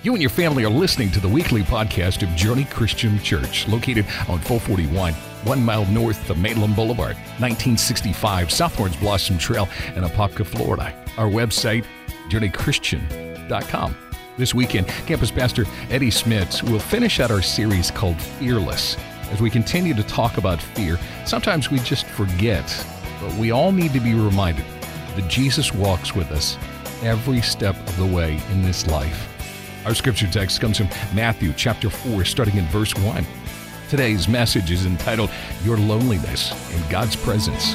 You and your family are listening to the weekly podcast of Journey Christian Church, located on 441, 1 mile north of Mainland Boulevard, 1965 South Orange Blossom Trail in Apopka, Florida. Our website, journeychristian.com. This weekend, Campus Pastor Eddie Smits will finish out our series called Fearless. As we continue to talk about fear, sometimes we just forget, but we all need to be reminded that Jesus walks with us every step of the way in this life. Our scripture text comes from Matthew chapter 4, starting in verse 1. Today's message is entitled, Your Loneliness in God's Presence.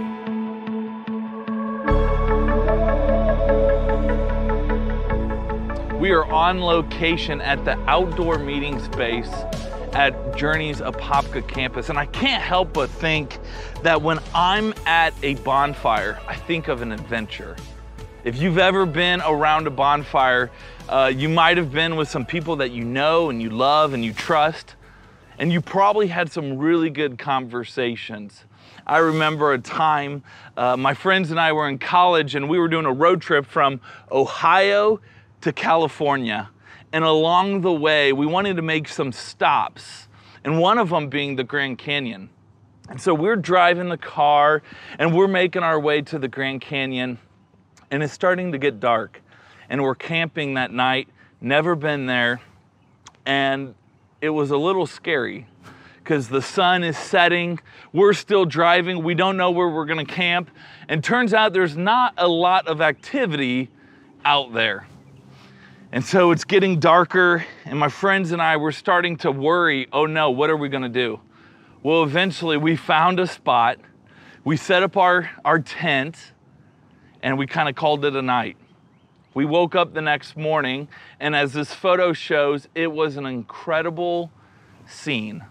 We are on location at the outdoor meeting space at Journey's Apopka campus. And I can't help but think that when I'm at a bonfire, I think of an adventure. If you've ever been around a bonfire, you might have been with some people that you know and you love and you trust, and you probably had some really good conversations. I remember a time, my friends and I were in college and we were doing a road trip from Ohio to California. And along the way, we wanted to make some stops, and one of them being the Grand Canyon. And so we're driving the car and we're making our way to the Grand Canyon. And it's starting to get dark, and we're camping that night, never been there, and it was a little scary because the sun is setting, we're still driving, we don't know where we're gonna camp, and turns out there's not a lot of activity out there. And so it's getting darker, and my friends and I were starting to worry, oh no, what are we gonna do? Well, eventually we found a spot, we set up our tent, and we kind of called it a night. We woke up the next morning, and as this photo shows, it was an incredible scene.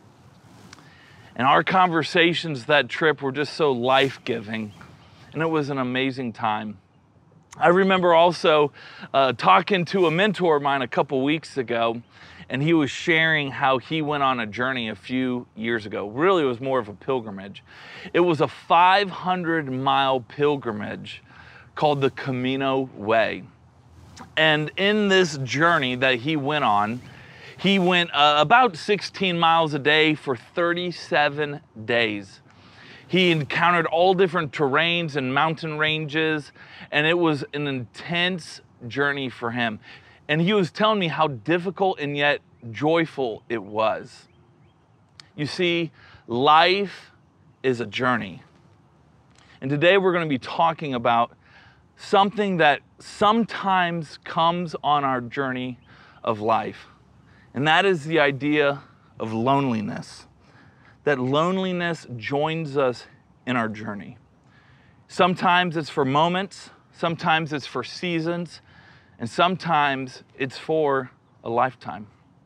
And our conversations that trip were just so life-giving, and it was an amazing time. I remember also talking to a mentor of mine a couple weeks ago, and he was sharing how he went on a journey a few years ago. Really, it was more of a pilgrimage. It was a 500-mile pilgrimage called the Camino Way. And in this journey that he went on, he went about 16 miles a day for 37 days. He encountered all different terrains and mountain ranges, and it was an intense journey for him. And he was telling me how difficult and yet joyful it was. You see, life is a journey. And today we're going to be talking about something that sometimes comes on our journey of life. And that is the idea of loneliness. That loneliness joins us in our journey. Sometimes it's for moments, sometimes it's for seasons, and sometimes it's for a lifetime.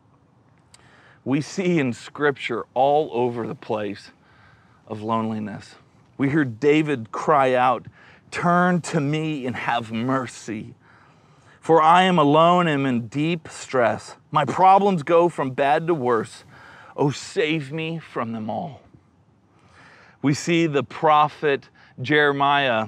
We see in Scripture all over the place of loneliness. We hear David cry out, "Turn to me and have mercy, for I am alone and in deep stress. My problems go from bad to worse. Oh, save me from them all." We see the prophet Jeremiah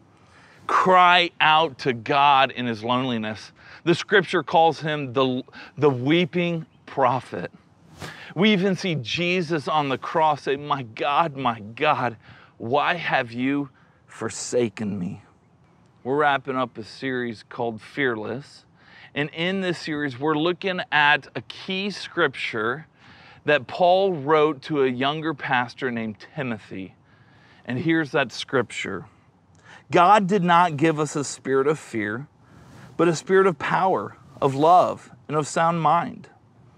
cry out to God in his loneliness. The scripture calls him the weeping prophet. We even see Jesus on the cross say, my God, why have you forsaken me?" We're wrapping up a series called Fearless. And in this series, we're looking at a key scripture that Paul wrote to a younger pastor named Timothy. And here's that scripture. God did not give us a spirit of fear, but a spirit of power, of love, and of sound mind.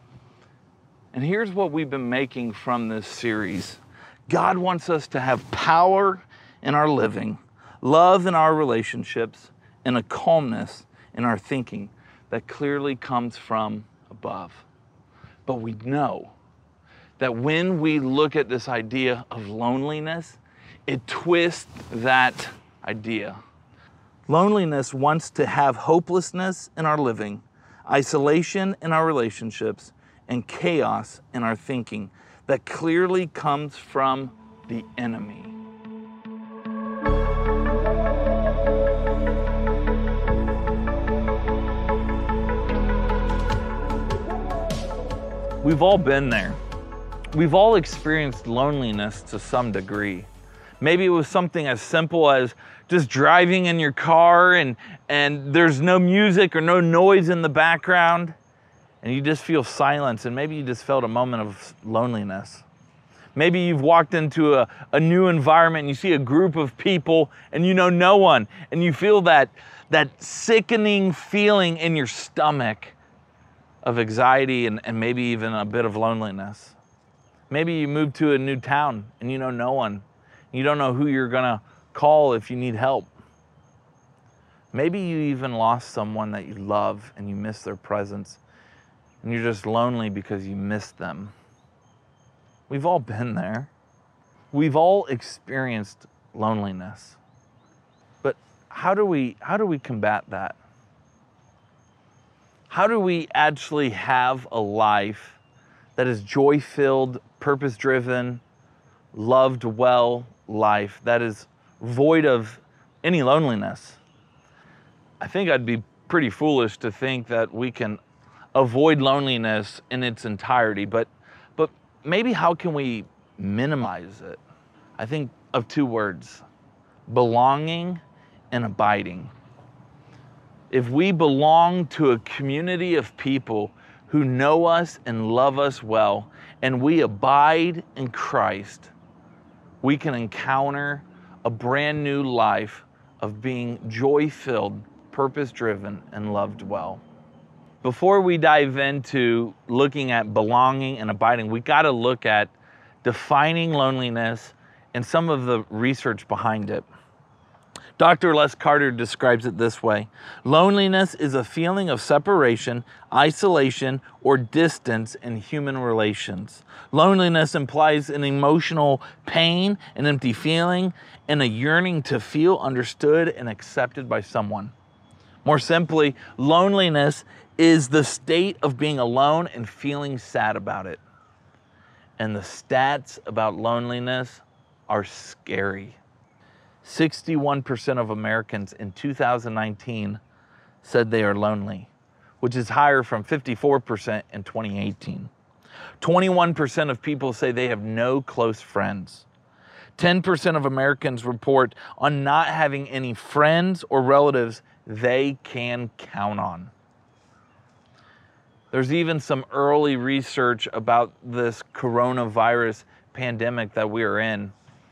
And here's what we've been making from this series. God wants us to have power in our living, love in our relationships, and a calmness in our thinking that clearly comes from above. But we know that when we look at this idea of loneliness, it twists that idea. Loneliness wants to have hopelessness in our living, isolation in our relationships, and chaos in our thinking that clearly comes from the enemy. We've all been there. We've all experienced loneliness to some degree. Maybe it was something as simple as just driving in your car and there's no music or no noise in the background, and you just feel silence, and maybe you just felt a moment of loneliness. Maybe you've walked into a new environment and you see a group of people and you know no one, and you feel that sickening feeling in your stomach of anxiety and maybe even a bit of loneliness. Maybe you moved to a new town and you know no one. You don't know who you're gonna call if you need help. Maybe you even lost someone that you love and you miss their presence, and you're just lonely because you miss them. We've all been there. We've all experienced loneliness. But how do we combat that? How do we actually have a life that is joy-filled, purpose-driven, loved well life that is void of any loneliness? I think I'd be pretty foolish to think that we can avoid loneliness in its entirety, but maybe how can we minimize it? I think of two words: belonging and abiding. If we belong to a community of people who know us and love us well, and we abide in Christ, we can encounter a brand new life of being joy-filled, purpose-driven, and loved well. Before we dive into looking at belonging and abiding, we got to look at defining loneliness and some of the research behind it. Dr. Les Carter describes it this way: loneliness is a feeling of separation, isolation, or distance in human relations. Loneliness implies an emotional pain, an empty feeling, and a yearning to feel understood and accepted by someone. More simply, loneliness is the state of being alone and feeling sad about it. And the stats about loneliness are scary. 61% of Americans in 2019 said they are lonely, which is higher from 54% in 2018. 21% of people say they have no close friends. 10% of Americans report on not having any friends or relatives they can count on. There's even some early research about this coronavirus pandemic that we are in.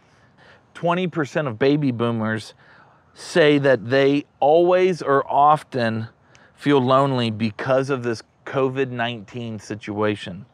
20% of baby boomers say that they always or often feel lonely because of this COVID-19 situation.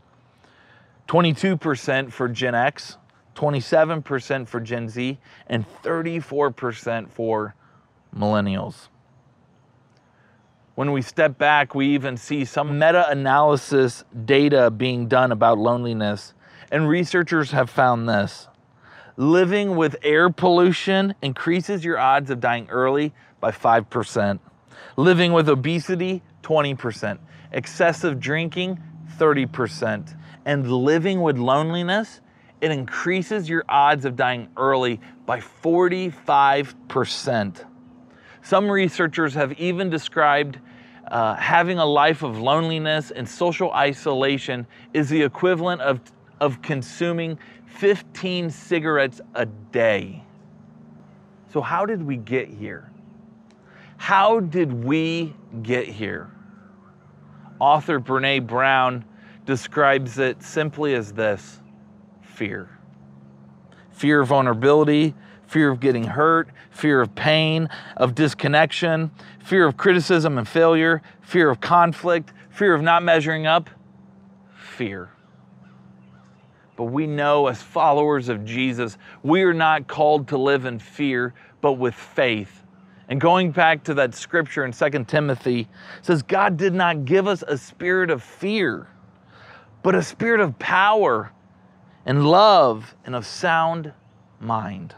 22% for Gen X, 27% for Gen Z, and 34% for millennials. When we step back, we even see some meta-analysis data being done about loneliness, and researchers have found this: living with air pollution increases your odds of dying early by 5%. Living with obesity, 20%. Excessive drinking, 30%. And living with loneliness, it increases your odds of dying early by 45%. Some researchers have even described having a life of loneliness and social isolation is the equivalent of consuming 15 cigarettes a day. So how did we get here? How did we get here? Author Brené Brown describes it simply as this: fear. Fear of vulnerability, fear of getting hurt, fear of pain, of disconnection, fear of criticism and failure, fear of conflict, fear of not measuring up, fear. But we know as followers of Jesus, we are not called to live in fear, but with faith. And going back to that scripture in 2 Timothy, it says, God did not give us a spirit of fear, but a spirit of power and love and of sound mind.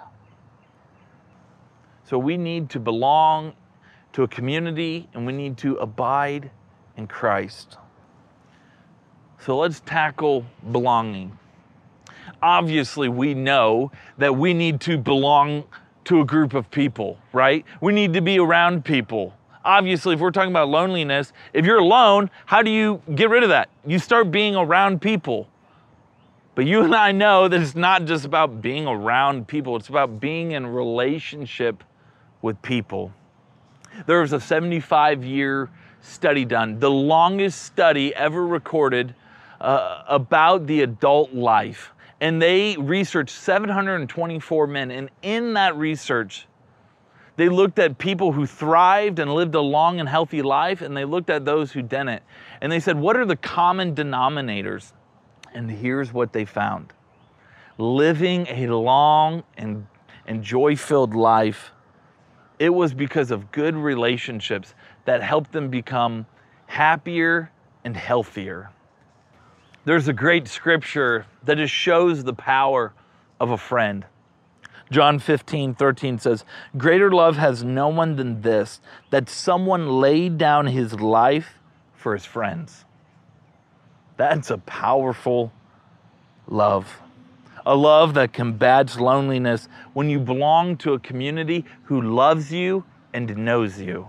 So we need to belong to a community, and we need to abide in Christ. So let's tackle belonging. Obviously, we know that we need to belong to a group of people, right? We need to be around people. Obviously, if we're talking about loneliness, if you're alone, how do you get rid of that? You start being around people. But you and I know that it's not just about being around people, it's about being in relationship with people. There was a 75-year study done, the longest study ever recorded about the adult life. And they researched 724 men. And in that research, they looked at people who thrived and lived a long and healthy life, and they looked at those who didn't. And they said, what are the common denominators? And here's what they found. Living a long and joy-filled life, it was because of good relationships that helped them become happier and healthier. There's a great scripture that just shows the power of a friend. John 15:13 says, greater love has no one than this, that someone laid down his life for his friends. That's a powerful love. A love that combats loneliness when you belong to a community who loves you and knows you.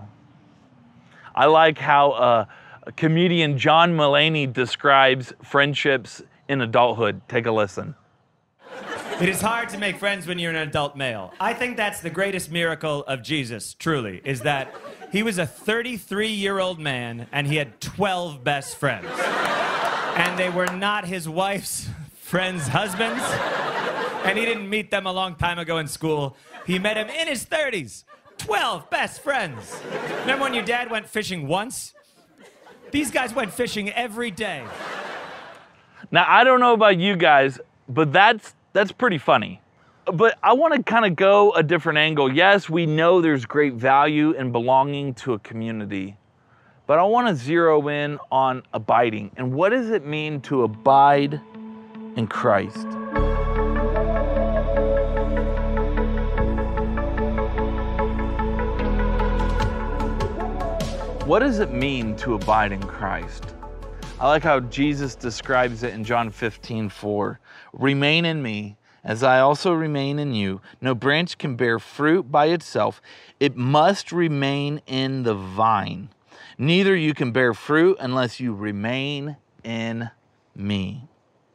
I like how comedian John Mulaney describes friendships in adulthood. Take a listen. It is hard to make friends when you're an adult male. I think that's the greatest miracle of Jesus, truly, is that he was a 33-year-old man and he had 12 best friends. And they were not his wife's friends' husbands. And he didn't meet them a long time ago in school. He met him in his 30s. 12 best friends. Remember when your dad went fishing once? These guys went fishing every day. Now, I don't know about you guys, but that's pretty funny. But I want to kind of go a different angle. Yes, we know there's great value in belonging to a community, but I want to zero in on abiding. And what does it mean to abide in Christ? What does it mean to abide in Christ? I like how Jesus describes it in John 15:4. Remain in me, as I also remain in you. No branch can bear fruit by itself. It must remain in the vine. Neither you can bear fruit unless you remain in me.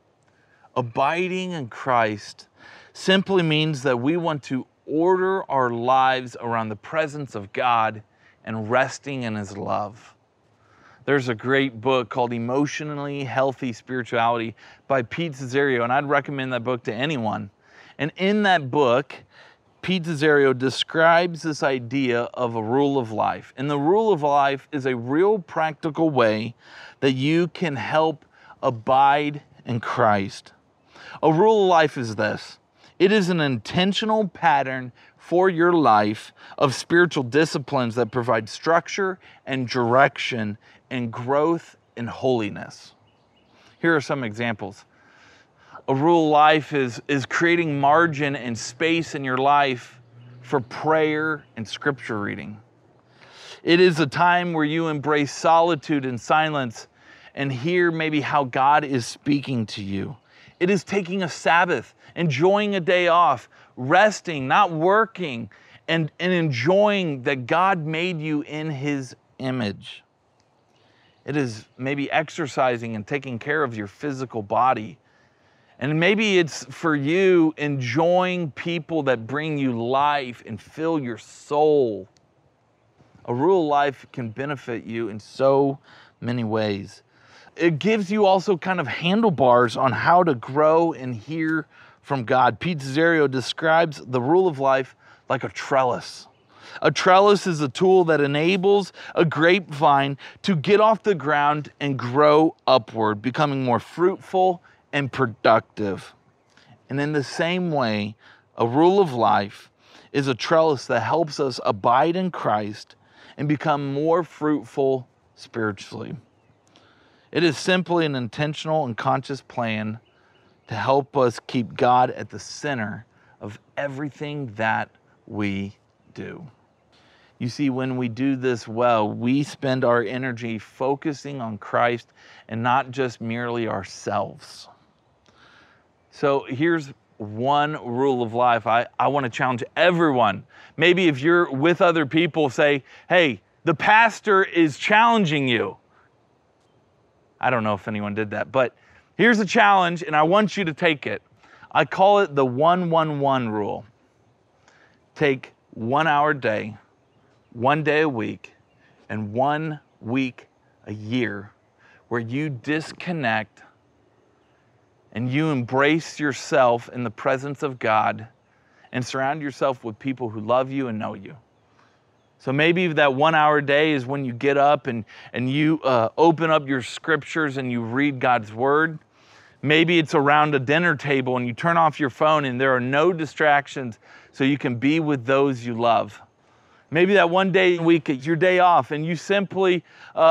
Abiding in Christ simply means that we want to order our lives around the presence of God and resting in His love. There's a great book called Emotionally Healthy Spirituality by Pete Cesario, and I'd recommend that book to anyone. And in that book, Pete Cesario describes this idea of a rule of life. And the rule of life is a real practical way that you can help abide in Christ. A rule of life is this. It is an intentional pattern for your life of spiritual disciplines that provide structure and direction and growth in holiness. Here are some examples. A rule of life is creating margin and space in your life for prayer and scripture reading. It is a time where you embrace solitude and silence and hear maybe how God is speaking to you. It is taking a Sabbath, enjoying a day off, resting, not working, and enjoying that God made you in His image. It is maybe exercising and taking care of your physical body. And maybe it's for you enjoying people that bring you life and fill your soul. A rule of life can benefit you in so many ways. It gives you also kind of handlebars on how to grow and hear from God. Pete Cesario describes the rule of life like a trellis. A trellis is a tool that enables a grapevine to get off the ground and grow upward, becoming more fruitful and productive. And in the same way, a rule of life is a trellis that helps us abide in Christ and become more fruitful spiritually. It is simply an intentional and conscious plan to help us keep God at the center of everything that we do. You see, when we do this well, we spend our energy focusing on Christ and not just merely ourselves. So here's one rule of life I want to challenge everyone. Maybe if you're with other people, say, hey, The pastor is challenging you. I don't know if anyone did that, but here's a challenge, and I want you to take it. I call it the 1-1-1 rule. Take 1 hour a day, 1 day a week, and 1 week a year where you disconnect and you embrace yourself in the presence of God and surround yourself with people who love you and know you. So maybe that 1 hour a day is when you get up and you open up your scriptures and you read God's word. Maybe it's around a dinner table and you turn off your phone and there are no distractions so you can be with those you love. Maybe that 1 day a week is your day off and you simply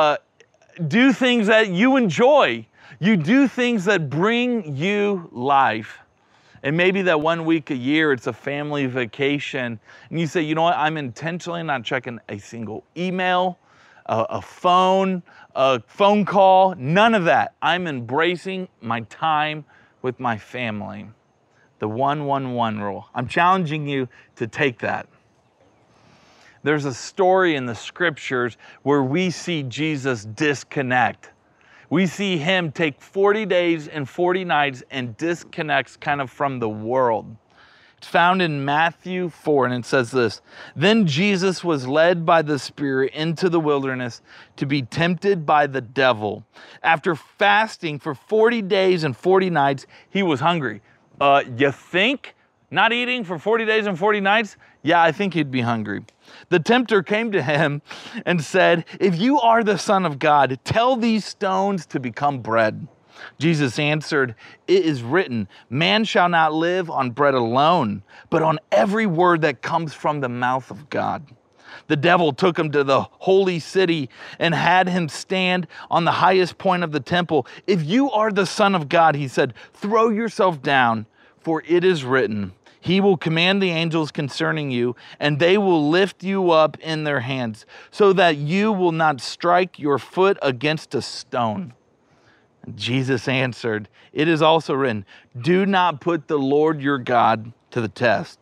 do things that you enjoy. You do things that bring you life. And maybe that 1 week a year, it's a family vacation. And you say, you know what, I'm intentionally not checking a single email, a phone call, none of that. I'm embracing my time with my family. The 1-1-1 rule. I'm challenging you to take that. There's a story in the scriptures where we see Jesus disconnect. We see him take 40 days and 40 nights and disconnects kind of from the world. It's found in Matthew 4, and it says this: Then Jesus was led by the Spirit into the wilderness to be tempted by the devil. After fasting for 40 days and 40 nights, he was hungry. You think? Not eating for 40 days and 40 nights? Yeah, I think he'd be hungry. The tempter came to him and said, if you are the Son of God, tell these stones to become bread. Jesus answered, it is written, man shall not live on bread alone, but on every word that comes from the mouth of God. The devil took him to the holy city and had him stand on the highest point of the temple. If you are the Son of God, he said, throw yourself down, for it is written, he will command the angels concerning you, and they will lift you up in their hands, so that you will not strike your foot against a stone. And Jesus answered, it is also written, do not put the Lord your God to the test.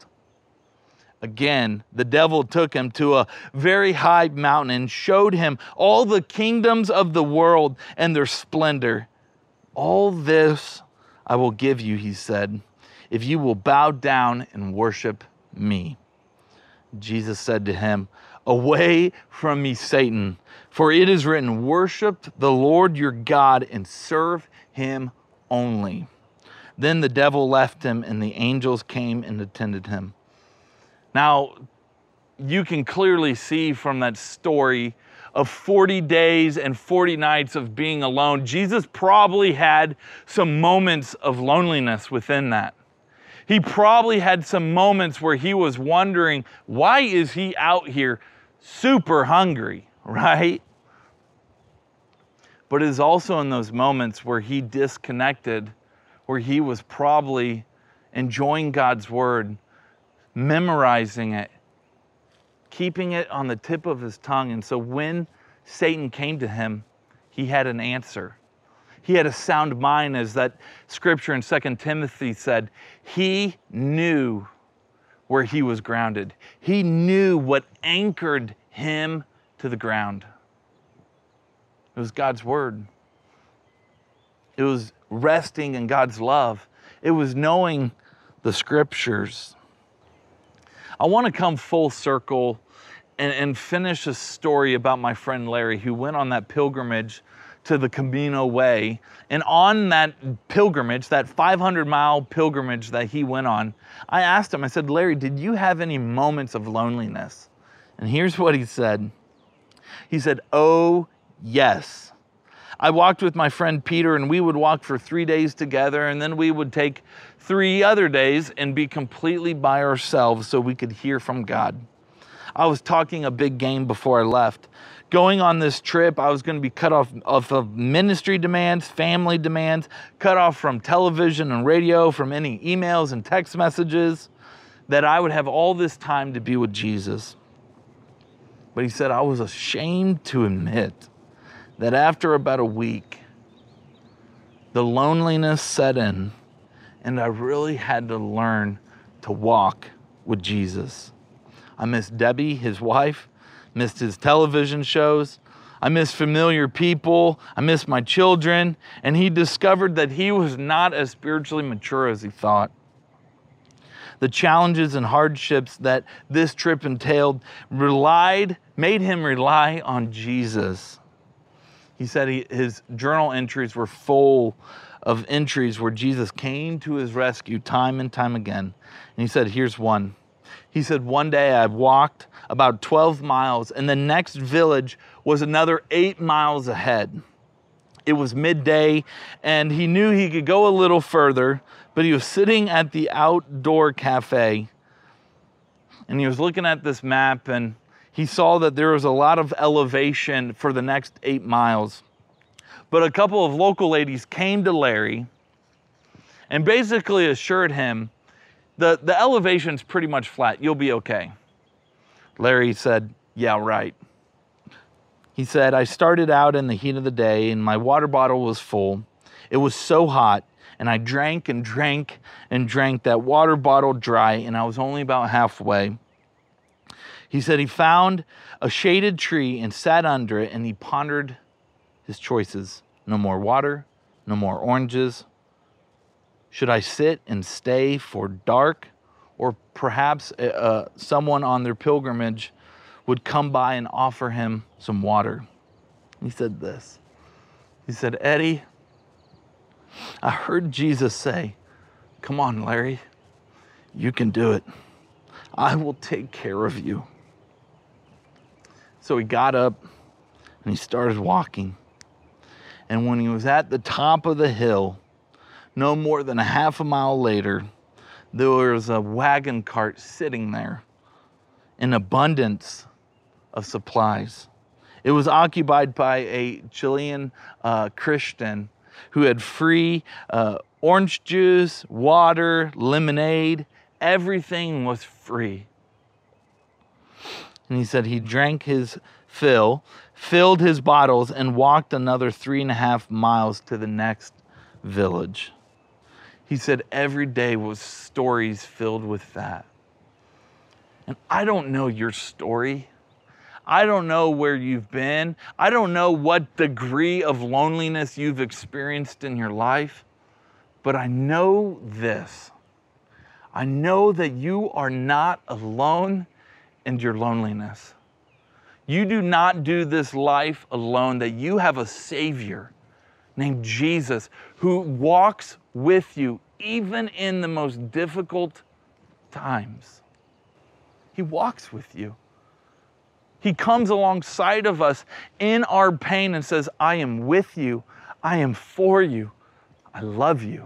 Again, the devil took him to a very high mountain and showed him all the kingdoms of the world and their splendor. All this I will give you, he said, if you will bow down and worship me. Jesus said to him, away from me, Satan, for it is written, worship the Lord your God and serve him only. Then the devil left him and the angels came and attended him. Now, you can clearly see from that story of 40 days and 40 nights of being alone, Jesus probably had some moments of loneliness within that. He probably had some moments where he was wondering, why is he out here super hungry, right? But it is also in those moments where he disconnected, where he was probably enjoying God's word, memorizing it, keeping it on the tip of his tongue. And so when Satan came to him, he had an answer. He had a sound mind, as that scripture in 2 Timothy said. He knew where he was grounded. He knew what anchored him to the ground. It was God's word. It was resting in God's love. It was knowing the scriptures. I want to come full circle and finish a story about my friend Larry, who went on that pilgrimage to the Camino Way. And on that pilgrimage, that 500-mile pilgrimage that he went on, I asked him, I said, Larry, did you have any moments of loneliness? And here's what he said. He said, oh, yes. I walked with my friend Peter, and we would walk for 3 days together, and then we would take 3 other days and be completely by ourselves so we could hear from God. I was talking a big game before I left. Going on this trip, I was going to be cut off of ministry demands, family demands, cut off from television and radio, from any emails and text messages, that I would have all this time to be with Jesus. But he said, I was ashamed to admit that after about a week, the loneliness set in, and I really had to learn to walk with Jesus. I miss Debbie, his wife. missed his television shows. I missed familiar people. I missed my children. And he discovered that he was not as spiritually mature as he thought. The challenges and hardships that this trip entailed made him rely on Jesus. He said his journal entries were full of entries where Jesus came to his rescue time and time again. And he said, here's one. He said, one day I walked about 12 miles and the next village was another 8 miles ahead. It was midday and he knew he could go a little further, but he was sitting at the outdoor cafe and he was looking at this map and he saw that there was a lot of elevation for the next 8 miles. But a couple of local ladies came to Larry and basically assured him the elevation's pretty much flat. You'll be okay. Larry said, yeah, right. He said, I started out in the heat of the day and my water bottle was full. It was so hot and I drank and drank and drank that water bottle dry and I was only about halfway. He said he found a shaded tree and sat under it and he pondered his choices. No more water, no more oranges. Should I sit and stay for dark? Or perhaps someone on their pilgrimage would come by and offer him some water. He said this. He said, Eddie, I heard Jesus say, come on, Larry, you can do it. I will take care of you. So he got up and he started walking. And when he was at the top of the hill, no more than a half a mile later, there was a wagon cart sitting there in abundance of supplies. It was occupied by a Chilean Christian who had free orange juice, water, lemonade. Everything was free. And he said he drank his fill, filled his bottles, and walked another 3.5 miles to the next village. He said every day was stories filled with that. And I don't know your story. I don't know where you've been. I don't know what degree of loneliness you've experienced in your life. But I know this. I know that you are not alone in your loneliness. You do not do this life alone, that you have a Savior named Jesus who walks with you even in the most difficult times. He walks with you. He comes alongside of us in our pain and says, I am with you. I am for you. I love you.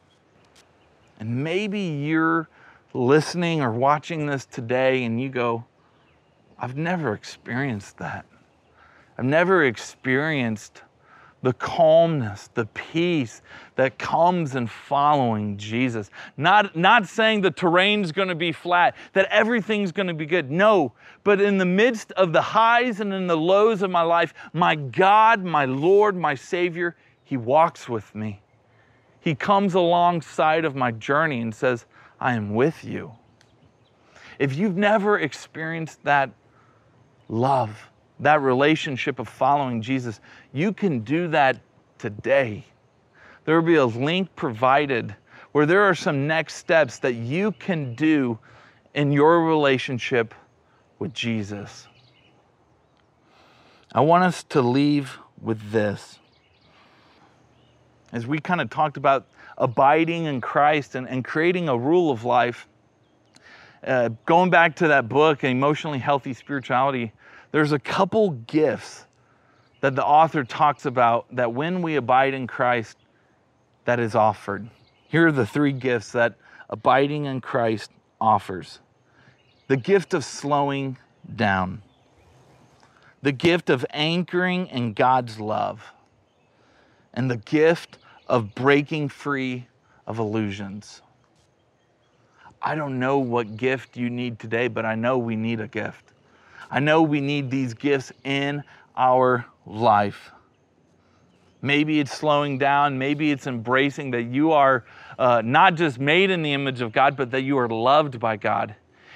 And maybe you're listening or watching this today and you go, I've never experienced that. I've never experienced the calmness, the peace that comes in following Jesus. Not saying the terrain's going to be flat, that everything's going to be good. No, but in the midst of the highs and in the lows of my life, my God, my Lord, my Savior, He walks with me. He comes alongside of my journey and says, I am with you. If you've never experienced that love, that relationship of following Jesus, you can do that today. There will be a link provided where there are some next steps that you can do in your relationship with Jesus. I want us to leave with this. As we kind of talked about abiding in Christ and creating a rule of life, going back to that book, Emotionally Healthy Spirituality, there's a couple gifts that the author talks about that when we abide in Christ, that is offered. Here are the 3 gifts that abiding in Christ offers. The gift of slowing down. The gift of anchoring in God's love. And the gift of breaking free of illusions. I don't know what gift you need today, but I know we need a gift. I know we need these gifts in our life. Maybe it's slowing down. Maybe it's embracing that you are not just made in the image of God, but that you are loved by God.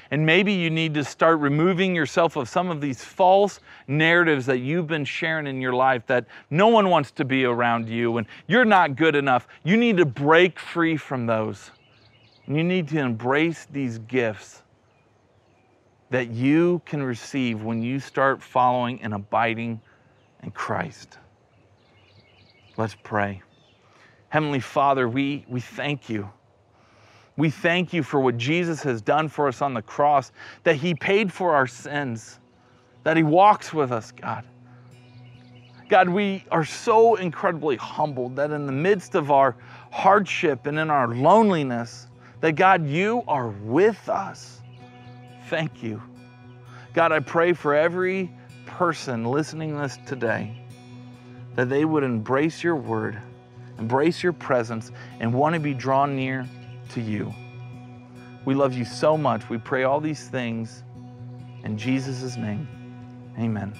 And maybe you need to start removing yourself of some of these false narratives that you've been sharing in your life, that no one wants to be around you and you're not good enough. You need to break free from those. And you need to embrace these gifts that you can receive when you start following and abiding in Christ. Let's pray. Heavenly Father, we thank you. We thank you for what Jesus has done for us on the cross, that He paid for our sins, that He walks with us, God. God, we are so incredibly humbled that in the midst of our hardship and in our loneliness, that God, you are with us. Thank you. God, I pray for every person listening to this today, that they would embrace your word, embrace your presence, and want to be drawn near to you. We love you so much. We pray all these things in Jesus' name. Amen.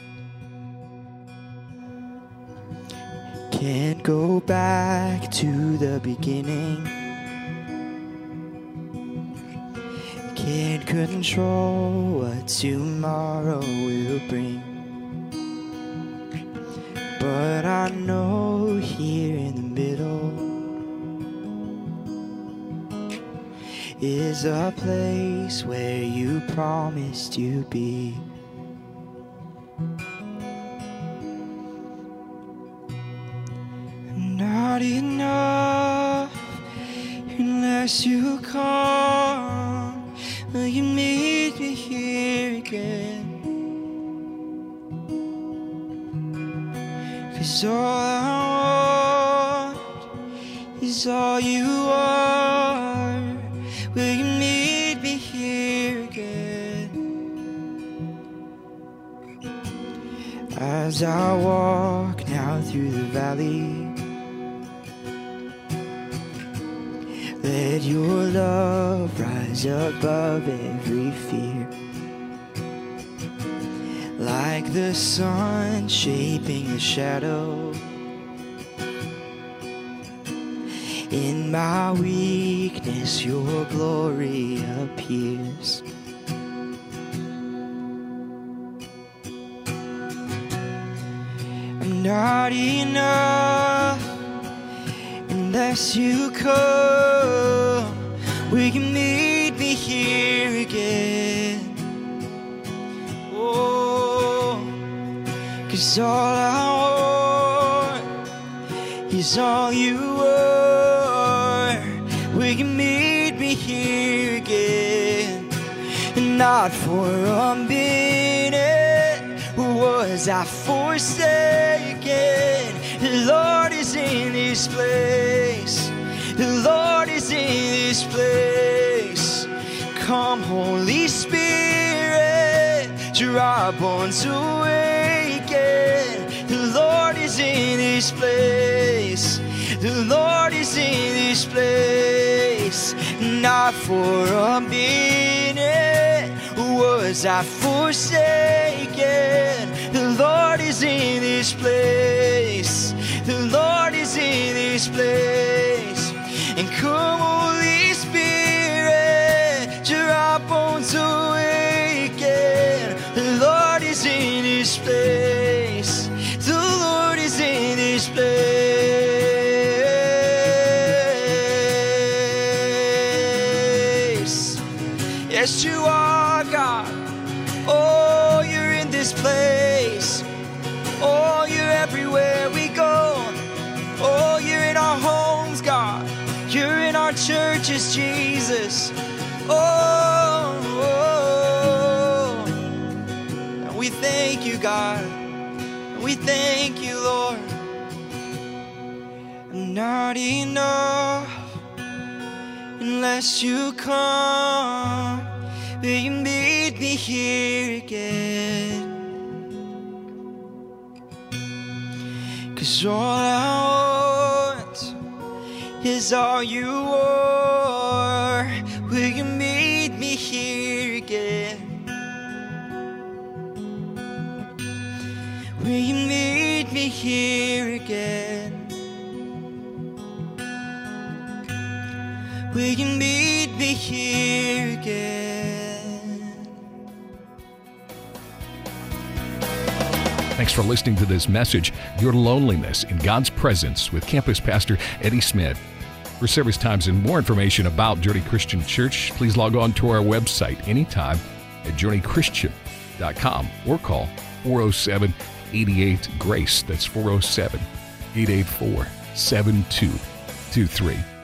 Can't go back to the beginning. Can't control what tomorrow will bring. But I know here in the middle is a place where you promised you'd be. Not enough unless you come. Will you meet me here again? 'Cause all I want is all you are. Will you meet me here again? As I walk now through the valley, let your love rise above every fear. Like the sun shaping the shadow, in my weakness your glory appears. I'm not enough unless you come. Will you meet me here again? Oh, 'cause all I want is all you are. Will you meet me here again? And not for a minute was I forsaken. The Lord is in this place. The Lord is in this place. Come, Holy Spirit, dry bones awaken. The Lord is in this place. The Lord is in this place. Not for a minute was I forsaken. The Lord is in this place. The Lord is in this place. And come, Holy Spirit, dry bones awaken. The Lord is in this place. The Lord is in this place. Yes, you are, God. Oh, you're in this place. Oh, you're everywhere we go. Oh, you're in our homes, God. You're in our churches, Jesus. Oh, oh. And we thank you, God. We thank you, Lord. Not enough unless you come. Will you meet me here again? 'Cause all I want is all you are. Will you meet me here again? Will you meet me here again? Will you meet me here again? Thanks for listening to this message, Your Loneliness in God's Presence, with campus pastor Eddie Smith. For service times and more information about Journey Christian Church, please log on to our website anytime at journeychristian.com or call 407-88-GRACE. That's 407-884-7223.